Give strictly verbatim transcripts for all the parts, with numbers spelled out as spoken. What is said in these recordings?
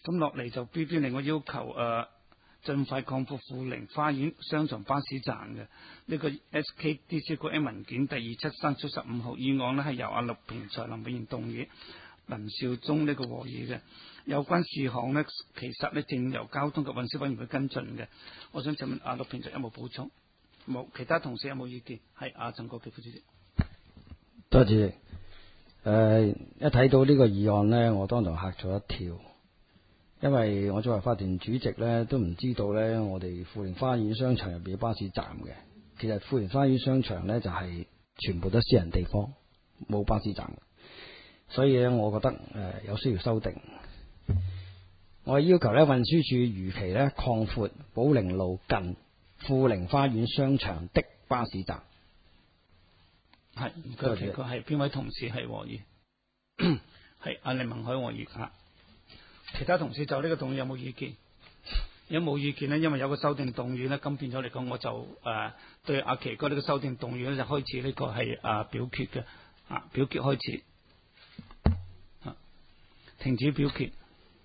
咁落嚟就標標另外要求誒，盡、呃、快擴闊富寧花園商場巴士站嘅呢、這個 S K D C 個 M 文件第二七三七十五號議案呢係由阿陸平才、林美賢動議，林少忠呢個和議嘅。有關事項呢，其實呢正由交通及運輸委員會跟進嘅。我想請問阿陸平才有冇補充？冇，其他同事有冇意見？係阿陳國基副主席。 多謝主席。誒、呃，一睇到呢個議案呢，我當堂嚇咗一跳，因為我作為法團主席呢，都唔知道呢，我哋富寧花園商場入邊有巴士站嘅。其實富寧花園商場呢，就係、是、全部都私人地方，冇巴士站，所以呢，我覺得誒、呃、有需要修訂。我要求呢，運輸署如期呢擴闊寶寧路近富寧花園商場的巴士站。 係，唔該，其個係邊位同事係和議？係阿李文海和議啊。其他同事就呢個動議有冇意見？有冇意見呢？因為有個修訂動議呢，咁變咗嚟講，我就誒、呃、對阿奇哥呢個修訂動議呢，就開始呢個係啊表決嘅啊表決開始啊停止表決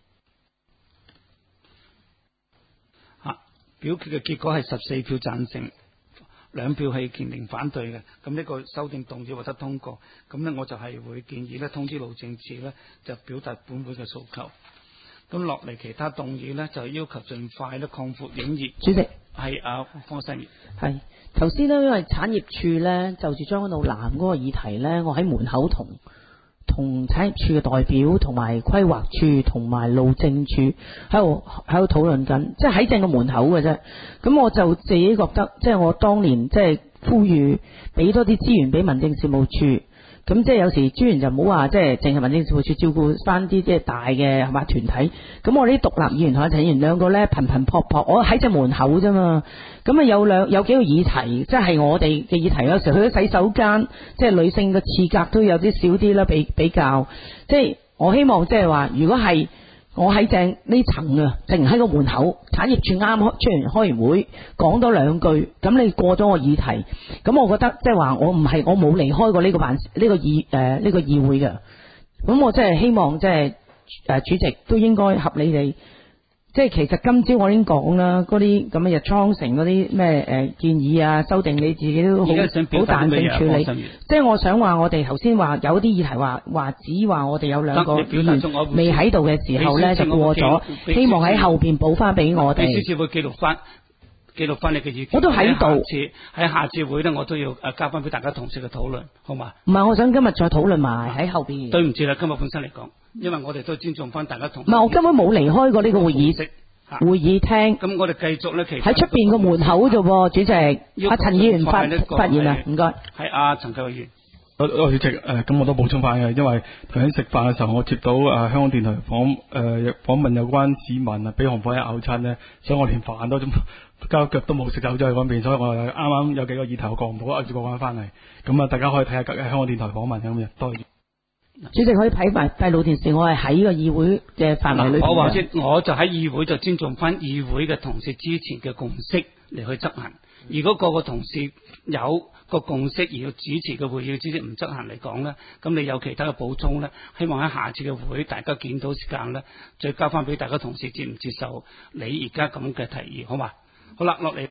啊表決嘅結果係十四票贊成，兩票棄權零反對嘅，咁呢個修訂動議獲得通過，咁呢我就係會建議呢通知路政署呢，就表達本會嘅訴求。咁落嚟其他動議呢，就要求盡快咧擴闊影業。 主席係阿方世業。 係頭先呢，因為產業處呢，就住將軍澳南嗰個議題呢，我喺門口同同產業處嘅代表同埋規劃處同埋路政處喺度喺度討論緊，即係喺正個門口嘅啫。咁我就自己覺得，即係我當年即係呼籲俾多啲資源俾民政事務處。咁即係有時資源就唔好話即係淨係民政事務處照顧翻啲即係大嘅係嘛團體。咁我啲獨立議員同阿陳議員兩個咧頻頻撲撲，我喺隻門口啫嘛。咁啊有兩有幾個議題，即係我哋嘅議題。有時去咗洗手間，即係女性嘅廁格都有啲少啲啦，比比較。即係我希望即係話，如果係我喺正呢層啊，淨喺個門口，產業處啱開出完開完會，講多兩句，咁你過咗個議題，咁我覺得即係話我唔係我冇離開過呢個辦呢、呢個議誒呢、呃呢個議會嘅，咁我真係希望即係誒主席都應該合理地，即係其實今朝我已經講啦，嗰啲咁嘅日倉城嗰啲咩誒建議啊修訂，你自己都好好彈性處理。即係我想話，我哋頭先話有啲議題話話只話我哋有兩個議員未喺度嘅時候咧就過咗，希望喺後邊補翻俾我哋。 秘書處會記錄翻記錄翻你嘅意見。 我都喺度。 喺下次會咧，我都要誒交翻俾大家同事嘅討論，好嘛？ 唔係，我想今日再討論埋喺後邊。 對唔住啦，今日本身嚟講。因為我哋都尊重翻大家同。 唔係，我根本冇離開過呢個會議室、會議廳。 咁我哋繼續咧，其實喺出邊個門口啫喎，主席。阿陳議員發發言啊，唔該。 係阿陳繼偉議員。 我我主席誒，咁、呃、我都補充翻嘅，因為頭先食飯嘅時候，我接到誒、呃、香港電台訪誒訪問有關市民啊，俾紅火一咬親咧，所以我連飯都交腳都冇食走咗去嗰邊，所以我啱啱有幾個議題我過唔到，我接過翻翻嚟。咁啊，大家可以睇下香港電台訪問咁嘅，多謝。 主席可以睇埋閉路電視，我係喺個議會嘅範圍裏邊。 我話先，我就喺議會就尊重翻議會嘅同事之前嘅共識嚟去執行。如果個個同事有個共識而要主持嘅會議之前唔執行嚟講呢，咁你有其他嘅補充呢？希望喺下次嘅會大家見到時間呢，再交翻俾大家同事接唔接受你而家咁嘅提議，好嘛？好啦，落嚟。